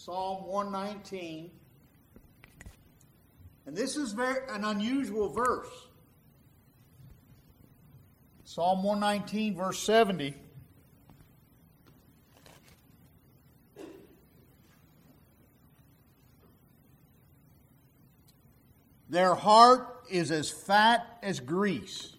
Psalm 119. And this is an unusual verse. Psalm 119, verse 70. Their heart is as fat as grease,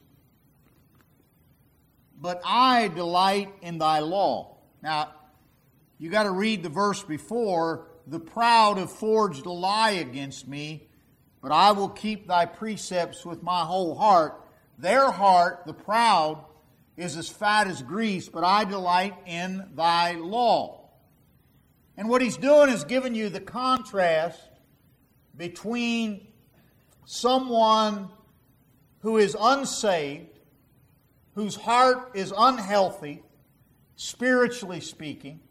but I delight in thy law. Now, you got to read the verse before. The proud have forged a lie against me, but I will keep thy precepts with my whole heart. Their heart, the proud, is as fat as grease, but I delight in thy law. And what he's doing is giving you the contrast between someone who is unsaved, whose heart is unhealthy, spiritually speaking,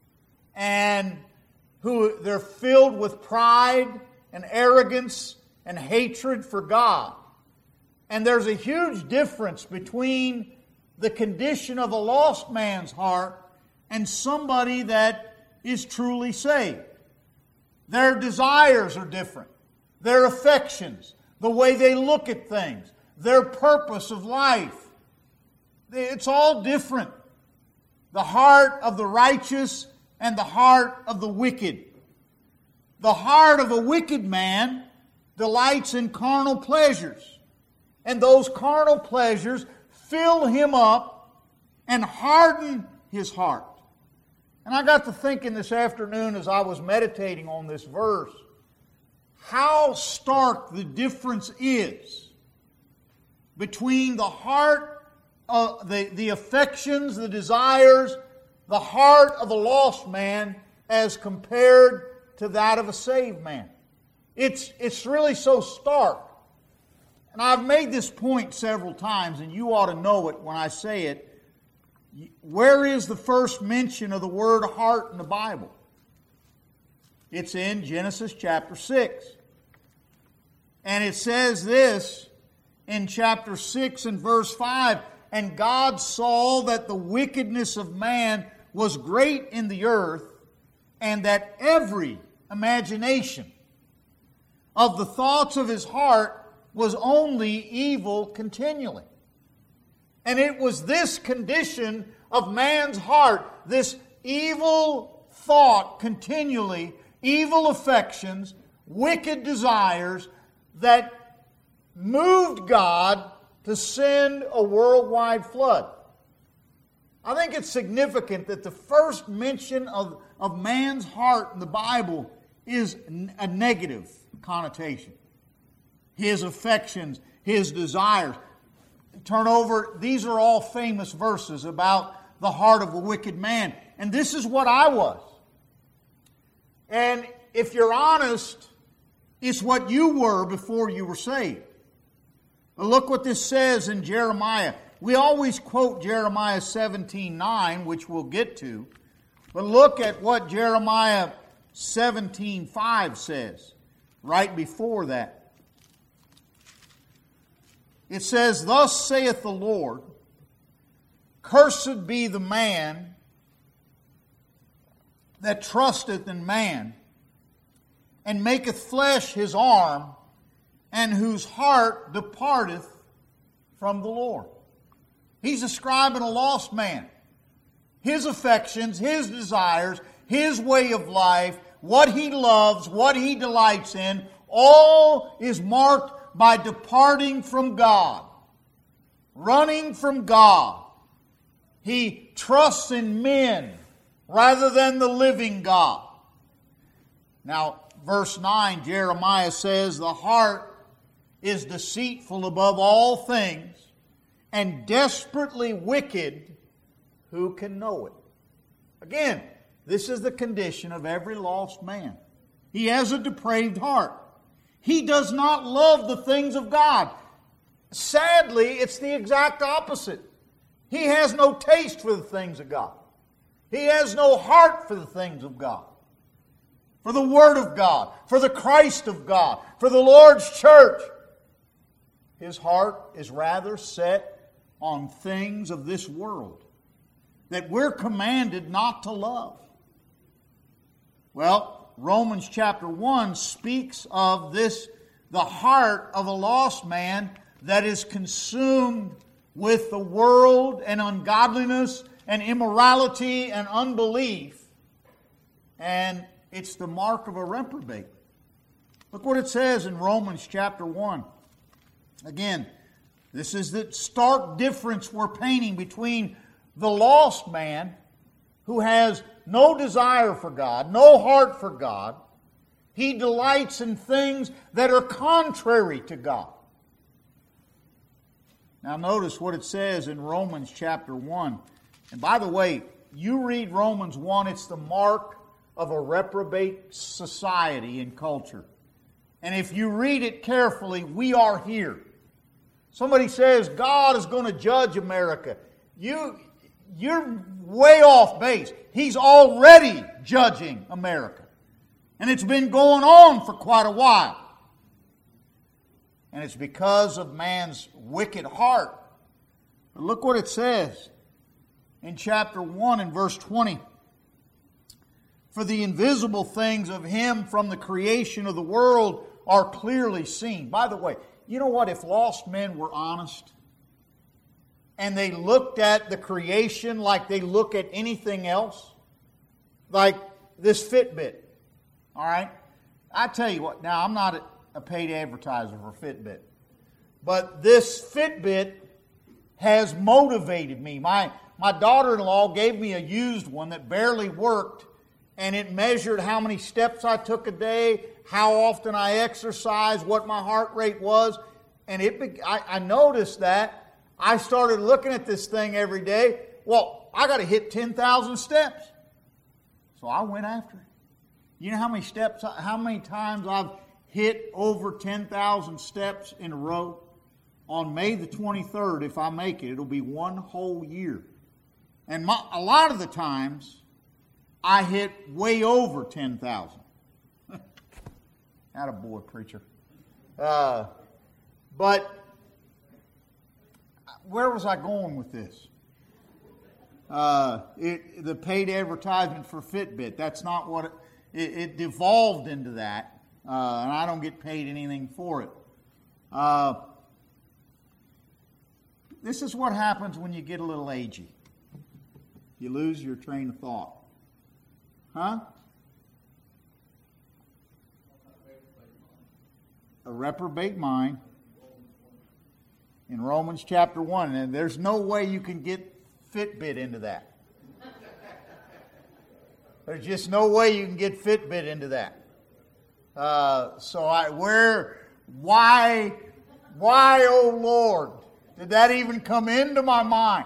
and who they're filled with pride and arrogance and hatred for God. And there's a huge difference between the condition of a lost man's heart and somebody that is truly saved. Their desires are different. Their affections, the way they look at things, their purpose of life. It's all different. The heart of the righteous and the heart of the wicked. The heart of a wicked man delights in carnal pleasures. And those carnal pleasures fill him up and harden his heart. And I got to thinking this afternoon as I was meditating on this verse, how stark the difference is between the heart, the affections, the desires, the heart of a lost man as compared to that of a saved man. It's really so stark. And I've made this point several times, and you ought to know it when I say it. Where is the first mention of the word heart in the Bible? It's in Genesis chapter 6. And it says this in chapter 6 and verse 5, and God saw that the wickedness of man was great in the earth, and that every imagination of the thoughts of his heart was only evil continually. And it was this condition of man's heart, this evil thought continually, evil affections, wicked desires, that moved God to send a worldwide flood. I think it's significant that the first mention of man's heart in the Bible is a negative connotation. His affections, his desires. Turn over, these are all famous verses about the heart of a wicked man. And this is what I was. And if you're honest, it's what you were before you were saved. But look what this says in Jeremiah. We always quote Jeremiah 17:9, which we'll get to. But look at what Jeremiah 17:5 says, right before that. It says, thus saith the Lord, cursed be the man that trusteth in man, and maketh flesh his arm, and whose heart departeth from the Lord. He's describing a lost man. His affections, his desires, his way of life, what he loves, what he delights in, all is marked by departing from God, running from God. He trusts in men rather than the living God. Now, verse 9, Jeremiah says, the heart is deceitful above all things and desperately wicked. Who can know it? Again, this is the condition of every lost man. He has a depraved heart. He does not love the things of God. Sadly, it's the exact opposite. He has no taste for the things of God. He has no heart for the things of God, for the Word of God, for the Christ of God, for the Lord's church. His heart is rather set on things of this world that we're commanded not to love. Well, Romans chapter 1 speaks of this, the heart of a lost man that is consumed with the world and ungodliness and immorality and unbelief. And it's the mark of a reprobate. Look what it says in Romans chapter 1. Again, this is the stark difference we're painting between the lost man who has no desire for God, no heart for God. He delights in things that are contrary to God. Now notice what it says in Romans chapter 1. And by the way, you read Romans 1, it's the mark of a reprobate society and culture. And if you read it carefully, we are here. Somebody says God is going to judge America. You're way off base. He's already judging America. And it's been going on for quite a while. And it's because of man's wicked heart. But look what it says in chapter 1 and verse 20. For the invisible things of Him from the creation of the world are clearly seen. By the way, you know what? If lost men were honest and they looked at the creation like they look at anything else, like this Fitbit, all right? I tell you what, now I'm not a paid advertiser for Fitbit, but this Fitbit has motivated me. My daughter-in-law gave me a used one that barely worked, and it measured how many steps I took a day, how often I exercised, what my heart rate was. And I noticed that. I started looking at this thing every day. Well, I got to hit 10,000 steps. So I went after it. You know how many times I've hit over 10,000 steps in a row? On May the 23rd, if I make it, it'll be one whole year. And a lot of the times, I hit way over 10,000. Attaboy, preacher. But where was I going with this? The paid advertisement for Fitbit. That's not what it devolved into that. And I don't get paid anything for it. This is what happens when you get a little agey. You lose your train of thought. Huh? A reprobate mind in Romans chapter 1. And there's no way you can get Fitbit into that. There's just no way you can get Fitbit into that. Why, oh Lord, did that even come into my mind?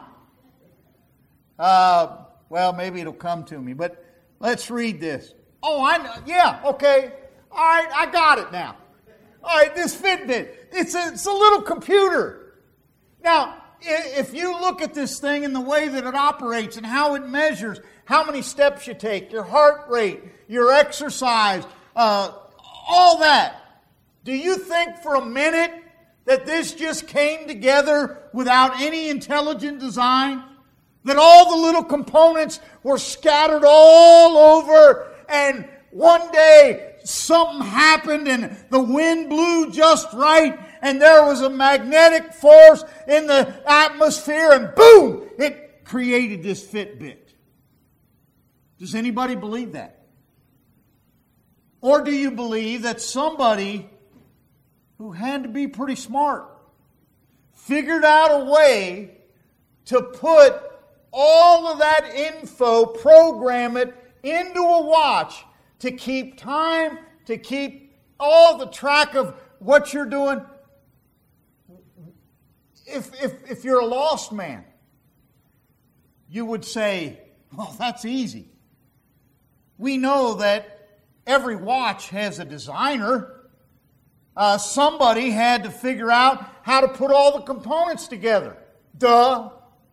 Well, maybe it'll come to me, but let's read this. Oh, I know. Yeah, okay. All right, I got it now. All right, this Fitbit, it's a little computer. Now, if you look at this thing and the way that it operates and how it measures how many steps you take, your heart rate, your exercise, all that, do you think for a minute that this just came together without any intelligent design? That all the little components were scattered all over, and one day something happened and the wind blew just right, and there was a magnetic force in the atmosphere, and boom, it created this Fitbit. Does anybody believe that? Or do you believe that somebody who had to be pretty smart figured out a way to put all of that info, program it into a watch to keep time, to keep all the track of what you're doing? If you're a lost man, you would say, well, that's easy. We know that every watch has a designer. Somebody had to figure out how to put all the components together. Duh.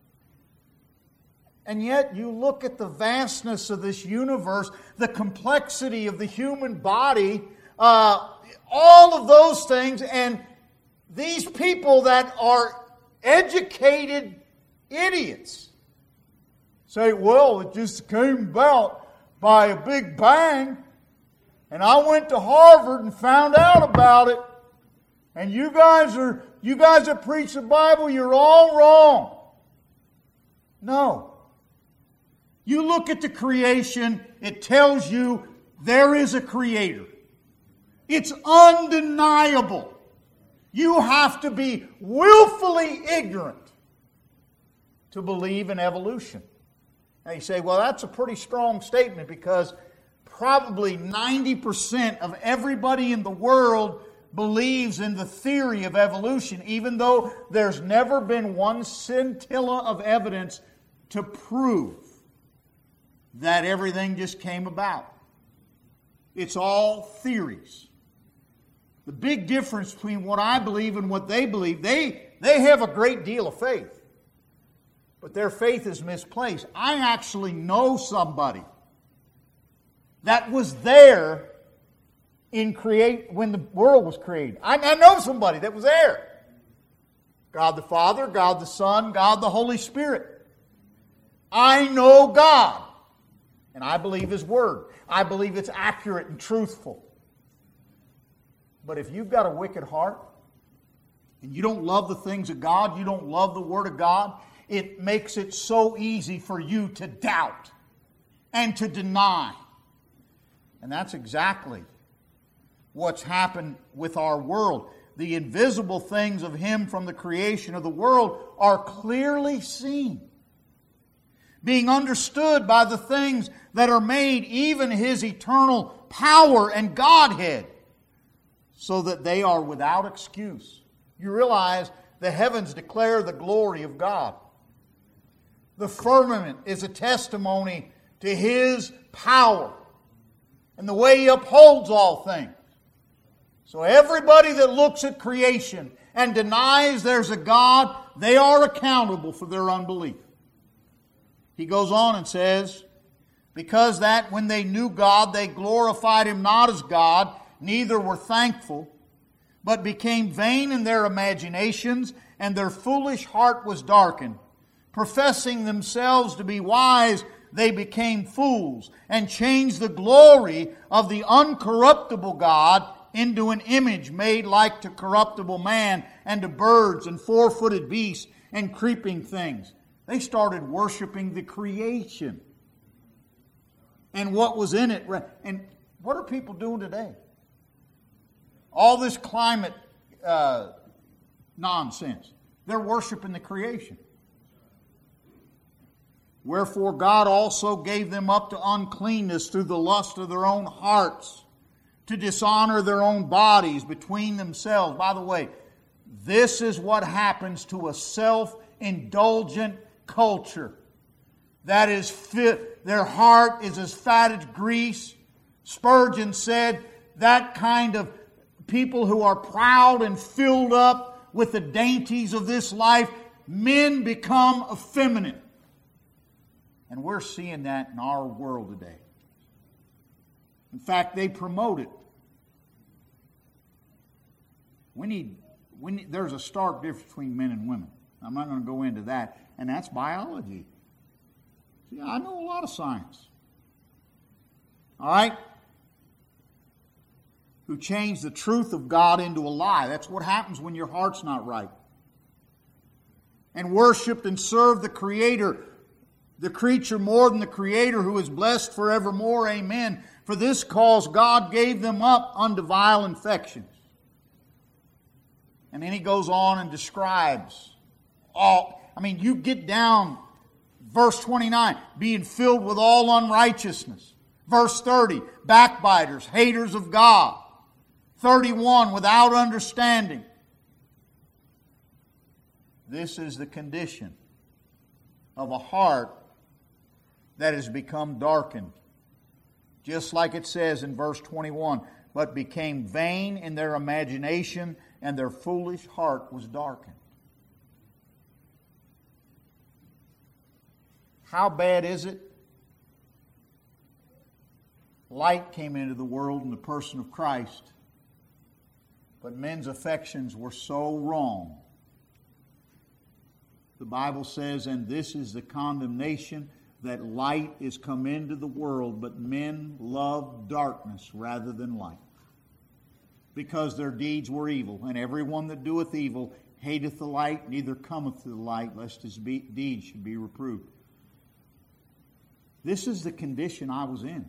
And yet you look at the vastness of this universe, the complexity of the human body, all of those things, and these people that are educated idiots say, well, it just came about by a big bang. And I went to Harvard and found out about it. And you guys that preach the Bible, you're all wrong. No. You look at the creation, it tells you there is a creator. It's undeniable. You have to be willfully ignorant to believe in evolution. Now you say, well, that's a pretty strong statement because probably 90% of everybody in the world believes in the theory of evolution, even though there's never been one scintilla of evidence to prove that everything just came about. It's all theories. The big difference between what I believe and what they believe, they have a great deal of faith. But their faith is misplaced. I actually know somebody that was there when the world was created. I know somebody that was there. God the Father, God the Son, God the Holy Spirit. I know God. And I believe His Word. I believe it's accurate and truthful. But if you've got a wicked heart, and you don't love the things of God, you don't love the Word of God, it makes it so easy for you to doubt and to deny. And that's exactly what's happened with our world. The invisible things of Him from the creation of the world are clearly seen, being understood by the things that are made, even His eternal power and Godhead, so that they are without excuse. You realize the heavens declare the glory of God. The firmament is a testimony to His power and the way He upholds all things. So everybody that looks at creation and denies there's a God, they are accountable for their unbelief. He goes on and says, because that when they knew God, they glorified Him not as God, neither were thankful, but became vain in their imaginations, and their foolish heart was darkened. Professing themselves to be wise, they became fools, and changed the glory of the uncorruptible God into an image made like to corruptible man, and to birds, and four-footed beasts, and creeping things. They started worshiping the creation and what was in it. And what are people doing today? All this climate nonsense. They're worshiping the creation. Wherefore God also gave them up to uncleanness through the lust of their own hearts, to dishonor their own bodies between themselves. By the way, this is what happens to a self-indulgent culture. That is fit, their heart is as fat as grease. Spurgeon said that kind of people who are proud and filled up with the dainties of this life, men become effeminate. And we're seeing that in our world today. In fact, they promote it. There's a stark difference between men and women. I'm not going to go into that. And that's biology. See, I know a lot of science. All right? Who changed the truth of God into a lie. That's what happens when your heart's not right. And worshiped and served the Creator, the creature more than the Creator, who is blessed forevermore. Amen. For this cause God gave them up unto vile infections. And then he goes on and describes you get down, verse 29, being filled with all unrighteousness. Verse 30, backbiters, haters of God. 31, without understanding. This is the condition of a heart that has become darkened. Just like it says in verse 21, but became vain in their imagination, and their foolish heart was darkened. How bad is it? Light came into the world in the person of Christ, but men's affections were so wrong. The Bible says, and this is the condemnation, that light is come into the world, but men love darkness rather than light, because their deeds were evil. And everyone that doeth evil hateth the light, neither cometh to the light, lest his deeds should be reproved. This is the condition I was in.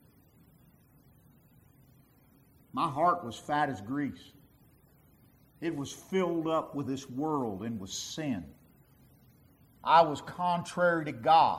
My heart was fat as grease. It was filled up with this world and with sin. I was contrary to God.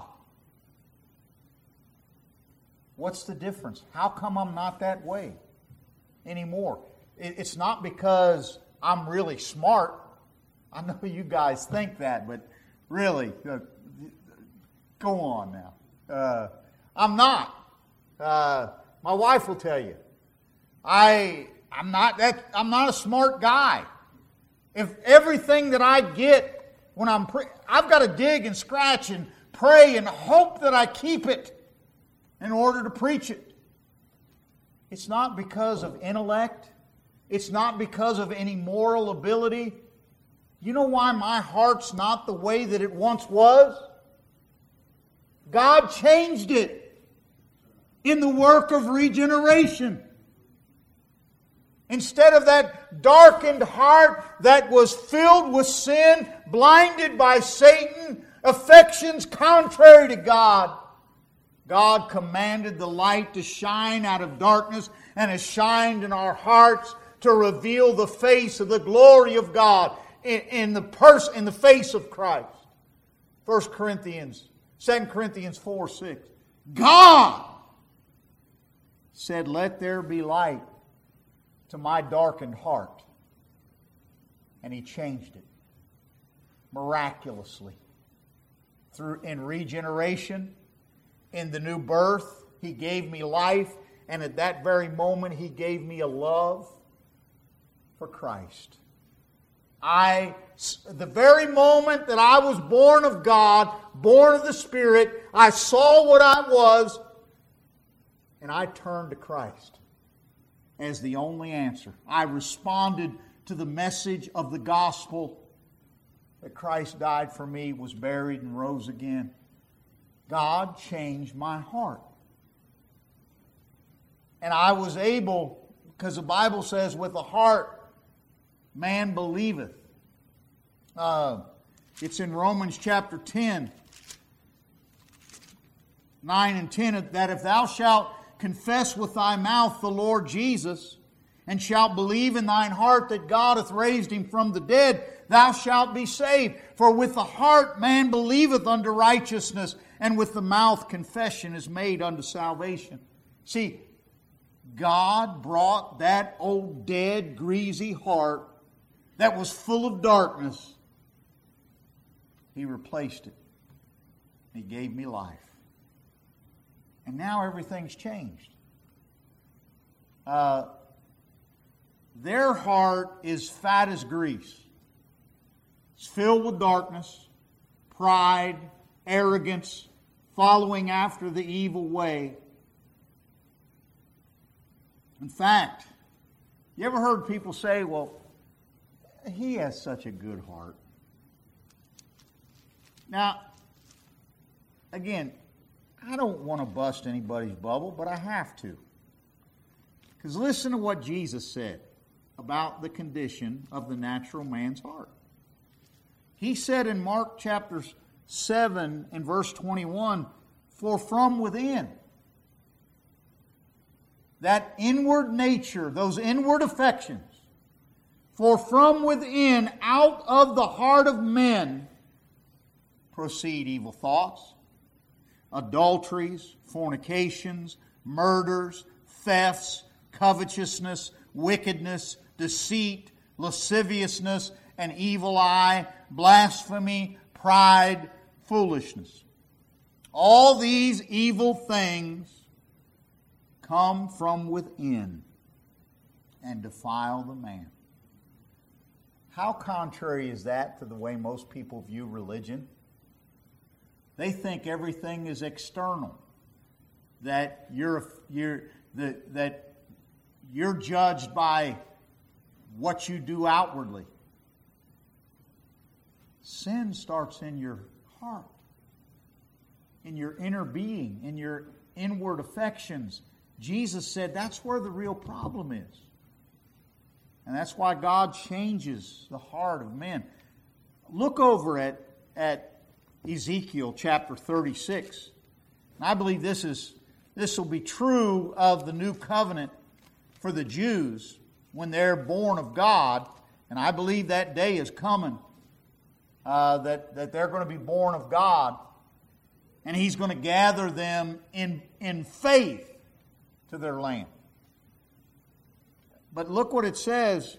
What's the difference? How come I'm not that way anymore? It's not because I'm really smart. I know you guys think that, but really, go on now. I'm not. My wife will tell you. I'm not a smart guy. If everything that I get when I've got to dig and scratch and pray and hope that I keep it in order to preach it. It's not because of intellect. It's not because of any moral ability. You know why my heart's not the way that it once was? God changed it in the work of regeneration. Instead of that darkened heart that was filled with sin, blinded by Satan, affections contrary to God, God commanded the light to shine out of darkness and has shined in our hearts to reveal the face of the glory of God in the face of Christ. 2 Corinthians 4:6. God said, "Let there be light," to my darkened heart. And He changed it miraculously. In regeneration, in the new birth, He gave me life, and at that very moment He gave me a love for Christ. The very moment that I was born of God, born of the Spirit, I saw what I was, and I turned to Christ as the only answer. I responded to the message of the gospel that Christ died for me, was buried, and rose again. God changed my heart. And I was able, because the Bible says, with the heart man believeth. It's in Romans chapter 10, 9 and 10, that if thou shalt confess with thy mouth the Lord Jesus, and shalt believe in thine heart that God hath raised Him from the dead, thou shalt be saved. For with the heart man believeth unto righteousness, and with the mouth confession is made unto salvation. See, God brought that old dead, greasy heart that was full of darkness. He replaced it. He gave me life. And now everything's changed. Their heart is fat as grease. It's filled with darkness, pride, arrogance, following after the evil way. In fact, you ever heard people say, well, he has such a good heart. Now, again, I don't want to bust anybody's bubble, but I have to. Because listen to what Jesus said about the condition of the natural man's heart. He said in Mark chapter 7 and verse 21, "For from within," that inward nature, those inward affections, "for from within, out of the heart of men, proceed evil thoughts, adulteries, fornications, murders, thefts, covetousness, wickedness, deceit, lasciviousness, an evil eye, blasphemy, pride, foolishness. All these evil things come from within and defile the man." How contrary is that to the way most people view religion? They think everything is external, that you're judged by what you do outwardly. Sin starts in your heart. in your inner being, in your inward affections. Jesus said that's where the real problem is. And that's why God changes the heart of men. Look over at Ezekiel chapter 36. And I believe this will be true of the new covenant for the Jews when they're born of God. And I believe that day is coming, that they're going to be born of God. And He's going to gather them in faith to their land. But look what it says,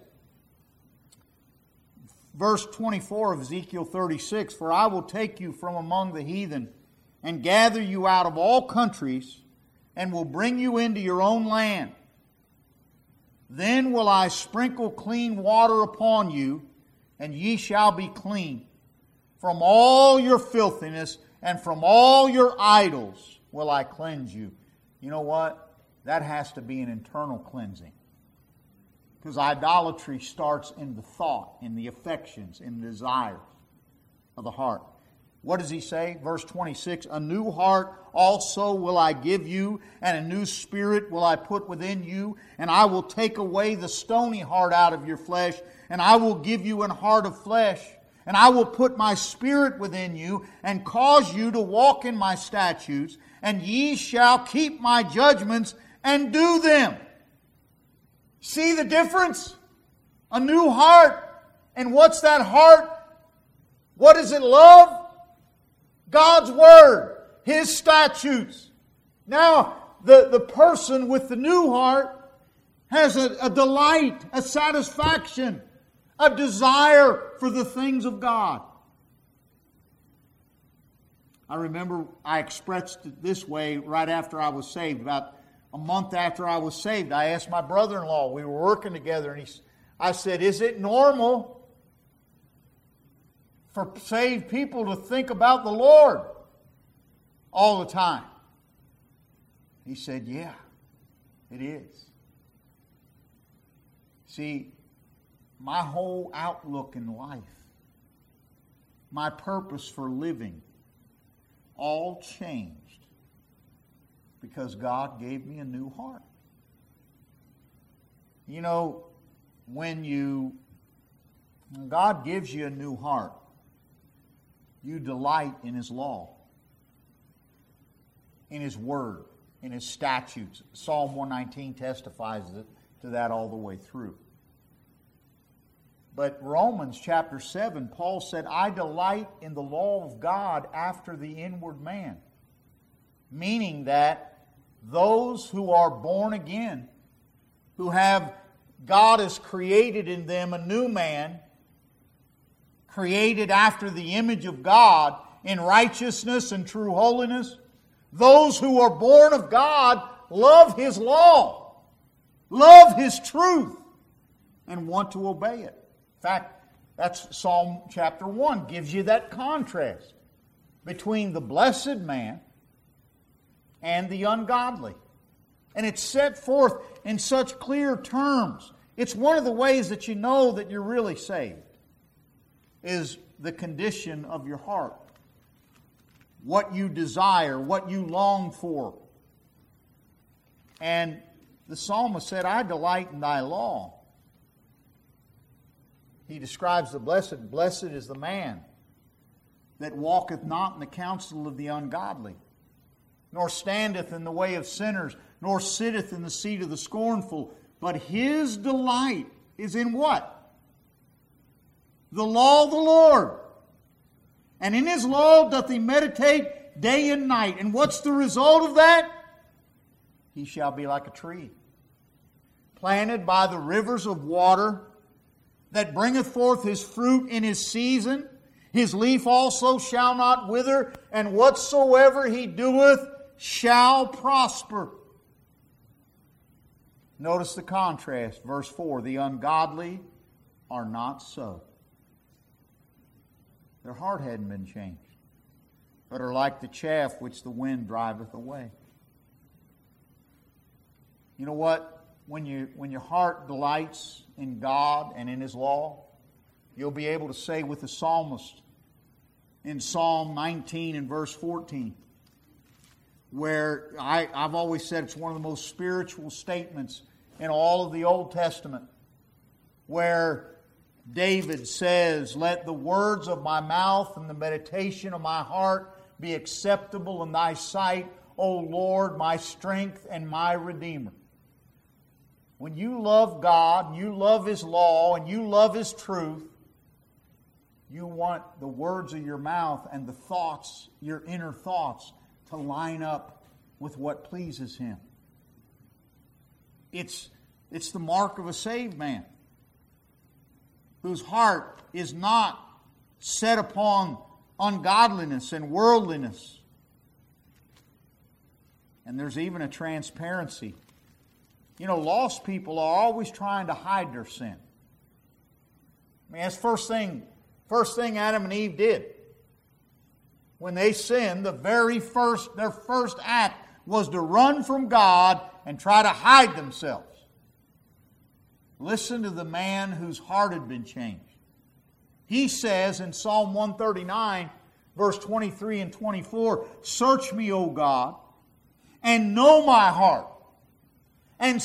verse 24 of Ezekiel 36, "For I will take you from among the heathen and gather you out of all countries and will bring you into your own land. Then will I sprinkle clean water upon you, and ye shall be clean. From all your filthiness and from all your idols will I cleanse you." You know what? That has to be an internal cleansing. Because idolatry starts in the thought, in the affections, in the desires of the heart. What does he say? Verse 26, "A new heart also will I give you, and a new spirit will I put within you, and I will take away the stony heart out of your flesh, and I will give you an heart of flesh. And I will put my spirit within you, and cause you to walk in my statutes, and ye shall keep my judgments and do them." See the difference? A new heart. And what's that heart? What does it love? God's Word, His statutes. Now, the person with the new heart has a delight, a satisfaction, a desire for the things of God. I remember I expressed it this way right after I was saved. About a month after I was saved, I asked my brother-in-law, we were working together, and I said, "Is it normal for saved people to think about the Lord all the time?" He said, "Yeah, it is." See, my whole outlook in life, my purpose for living, all changed because God gave me a new heart. You know, when God gives you a new heart, you delight in His law, in His Word, in His statutes. Psalm 119 testifies to that all the way through. But Romans chapter 7, Paul said, "I delight in the law of God after the inward man." Meaning that those who are born again, who have God has created in them a new man, created after the image of God in righteousness and true holiness, those who are born of God love His law, love His truth, and want to obey it. In fact, that's Psalm chapter 1 gives you that contrast between the blessed man and the ungodly. And it's set forth in such clear terms. It's one of the ways that you know that you're really saved, is the condition of your heart. What you desire, what you long for. And the psalmist said, "I delight in thy law." He describes the blessed. Blessed is the man that walketh not in the counsel of the ungodly, nor standeth in the way of sinners, nor sitteth in the seat of the scornful. But his delight is in what? The law of the Lord. And in His law doth he meditate day and night. And what's the result of that? He shall be like a tree planted by the rivers of water, that bringeth forth his fruit in his season. His leaf also shall not wither, and whatsoever he doeth shall prosper. Notice the contrast, verse 4. The ungodly are not so. Their heart hadn't been changed, but are like the chaff which the wind driveth away. You know what? When your heart delights in God and in His law, you'll be able to say with the psalmist in Psalm 19 and verse 14, where I've always said it's one of the most spiritual statements in all of the Old Testament, where David says, "Let the words of my mouth and the meditation of my heart be acceptable in thy sight, O Lord, my strength and my Redeemer." When you love God, and you love His law, and you love His truth, you want the words of your mouth and the thoughts, your inner thoughts, to line up with what pleases Him. It's the mark of a saved man, whose heart is not set upon ungodliness and worldliness. And there's even a transparency. You know, lost people are always trying to hide their sin. I mean, that's first thing Adam and Eve did. When they sinned, their first act was to run from God and try to hide themselves. Listen to the man whose heart had been changed. He says in Psalm 139, verse 23 and 24, "Search me, O God, and know my heart, and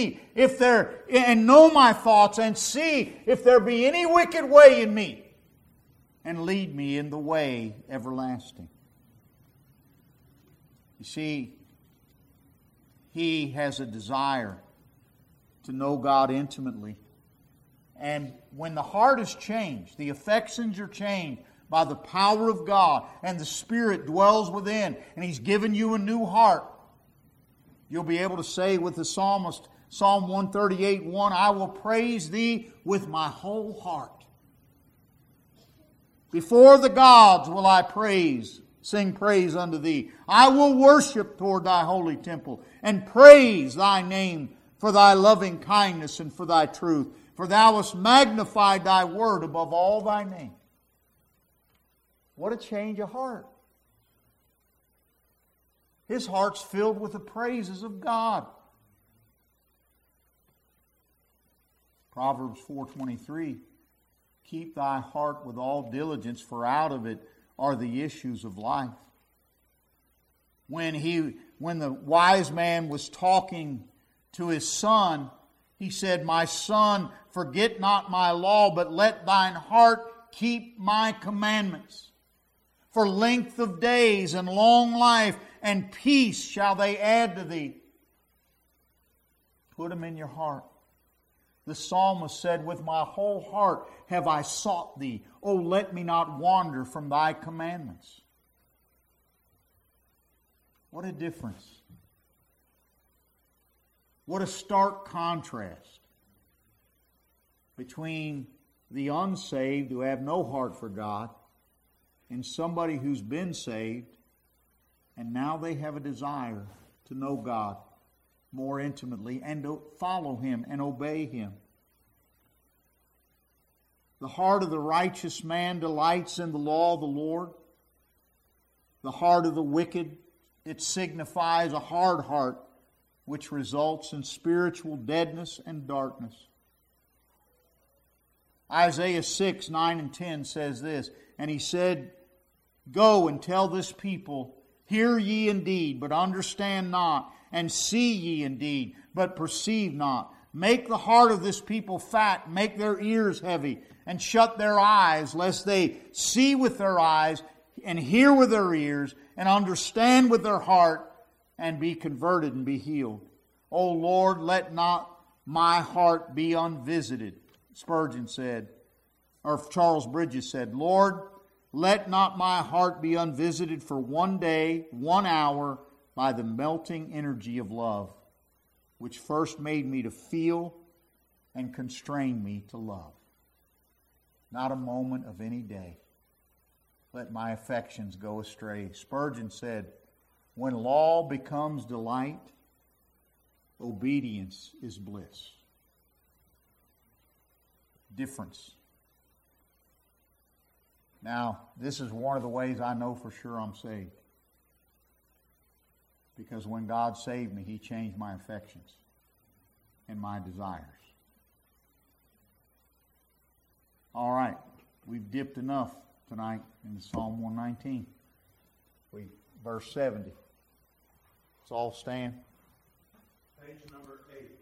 know my thoughts, and see if there be any wicked way in me, and lead me in the way everlasting." You see, he has a desire to know God intimately. And when the heart is changed, the affections are changed by the power of God, and the Spirit dwells within, and He's given you a new heart, you'll be able to say with the psalmist, Psalm 138:1, "I will praise Thee with my whole heart. Before the gods will I sing praise unto Thee. I will worship toward Thy holy temple, and praise Thy name for Thy loving kindness and for Thy truth. For Thou hast magnified Thy word above all Thy name." What a change of heart. His heart's filled with the praises of God. Proverbs 4:23, "Keep thy heart with all diligence, for out of it are the issues of life." When the wise man was talking to his son, he said, "My son, forget not my law, but let thine heart keep my commandments. For length of days and long life and peace shall they add to thee." Put them in your heart. The psalmist said, "With my whole heart have I sought Thee. O let me not wander from Thy commandments." What a difference. What a stark contrast between the unsaved who have no heart for God and somebody who's been saved and now they have a desire to know God more intimately and to follow Him and obey Him. The heart of the righteous man delights in the law of the Lord. The heart of the wicked, it signifies a hard heart, which results in spiritual deadness and darkness. Isaiah 6:9 and 10 says this, "And He said, Go and tell this people, hear ye indeed, but understand not, and see ye indeed, but perceive not. Make the heart of this people fat, make their ears heavy, and shut their eyes, lest they see with their eyes, and hear with their ears, and understand with their heart, and be converted and be healed. O Lord, let not my heart be unvisited." Spurgeon said, or Charles Bridges said, "Lord, let not my heart be unvisited for one day, 1 hour, by the melting energy of love, which first made me to feel and constrained me to love. Not a moment of any day let my affections go astray." Spurgeon said, "When law becomes delight, obedience is bliss." Difference. Now, this is one of the ways I know for sure I'm saved. Because when God saved me, He changed my affections and my desires. All right, we've dipped enough tonight in Psalm 119. Verse 70. Let's all stand. Page number 8.